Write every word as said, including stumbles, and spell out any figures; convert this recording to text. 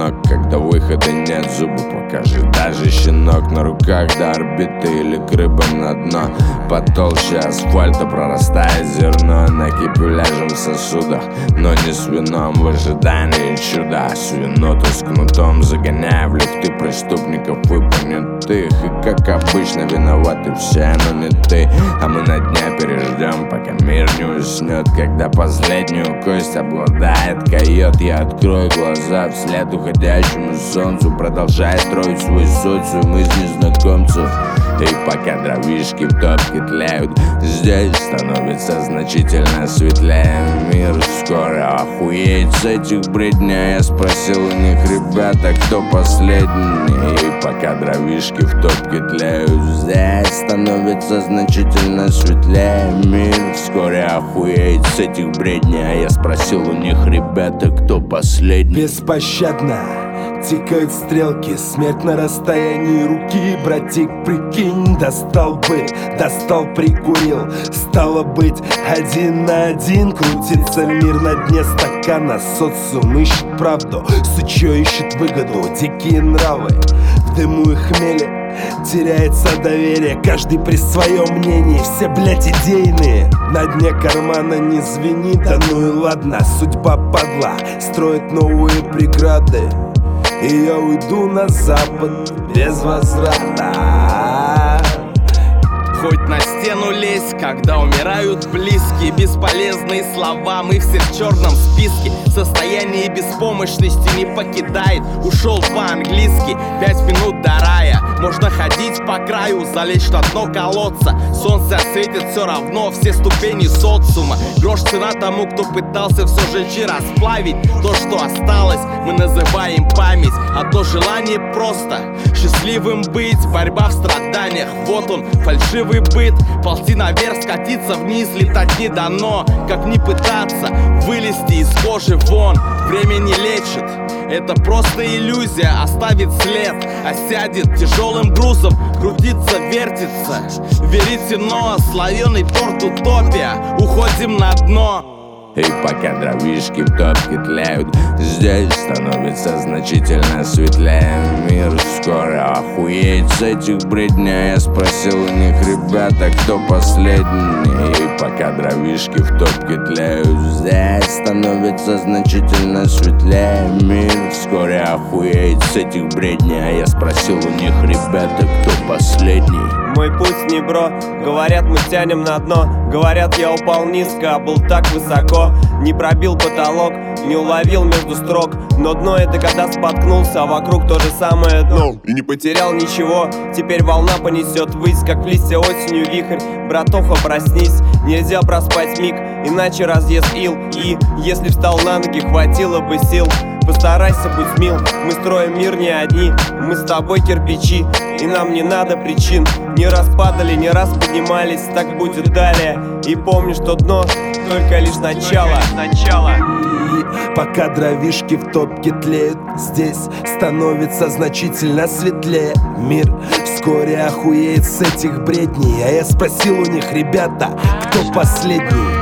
одинок, когда выхода нет, зубы покажет даже щенок. На руках до орбиты или к рыбам на дно. Потолще асфальта прорастает зерно. Накипью ляжем в сосудах, но не с вином. В ожидании чуда свиноту с кнутом, загоняя в люфты преступников и понятых. И как обычно виноваты все, но не ты. А мы на дня переждем, пока мир не уснет. Когда последнюю кость обладает койот, я открою глаза вслед уходящему солнцу, продолжая строить свой социум из незнакомцев. И пока дровишки в топке тлеют, здесь становится значительно светлее. Мир скоро охуеет с этих бредней. Я спросил у них: ребята, кто последний? И пока дровишки в топке тлеют, здесь становится значительно светлее. Мир вскоре охуеет с этих бредней. Я спросил у них: ребята, кто последний? Беспощадно тикают стрелки, смерть на расстоянии руки. Братик, прикинь, достал бы, достал, прикурил. Стало быть, один на один крутится мир на дне стакана. Социум ищет правду, сучье ищет выгоду. Дикие нравы в дыму и хмеле, теряется доверие, каждый при своем мнении. Все, блять, идейные, на дне кармана не звенит. Да ну и ладно, судьба падла, строит новые преграды. И я уйду на запад без возврата. Хоть на стену лезь, когда умирают близкие. Бесполезные слова, мы все в черном списке. Состояние беспомощности не покидает. Ушел по-английски, пять минут до рая. Можно ходить по краю, залечь на дно колодца. Солнце осветит все равно все ступени социума. Грош цена тому, кто пытался все жечь и расплавить. То, что осталось, мы называем память. Одно желание просто — счастливым быть. Борьба в страданиях, вот он, фальшивый быт. Ползти наверх, скатиться вниз, летать не дано. Как не пытаться вылезти из кожи вон. Время не лечит, это просто иллюзия. Оставит след, осядет тяжелым грузом. Крутится, вертится, веретено. Слоеный торт, утопия, уходим на дно. И пока дровишки в топке тлеют, здесь становится значительно светлее. Мир скоро охуеет с этих бредней. Я спросил у них: ребята, кто последний? И пока дровишки в топке тлеют, здесь становится значительно светлее. Мир вскоре охуеет с этих бредней. Я спросил у них: ребята, кто последний? Мой путь не бро, говорят, мы тянем на дно. Говорят, я упал низко, а был так высоко. Не пробил потолок, не уловил между строк. Но дно — это когда споткнулся, а вокруг то же самое дно. И не потерял ничего, теперь волна понесет ввысь, как листья осенью вихрь. Братоха, проснись, нельзя проспать миг, иначе разъест ил. И если встал на ноги, хватило бы сил. Постарайся, будь мил, мы строим мир не одни. Мы с тобой кирпичи, и нам не надо причин. Не раз падали, не раз поднимались, так будет далее. И помни, что дно только лишь начало, начало. И пока дровишки в топке тлеют, здесь становится значительно светлее. Мир вскоре охуеет с этих бредней. А я спросил у них: ребята, кто последний?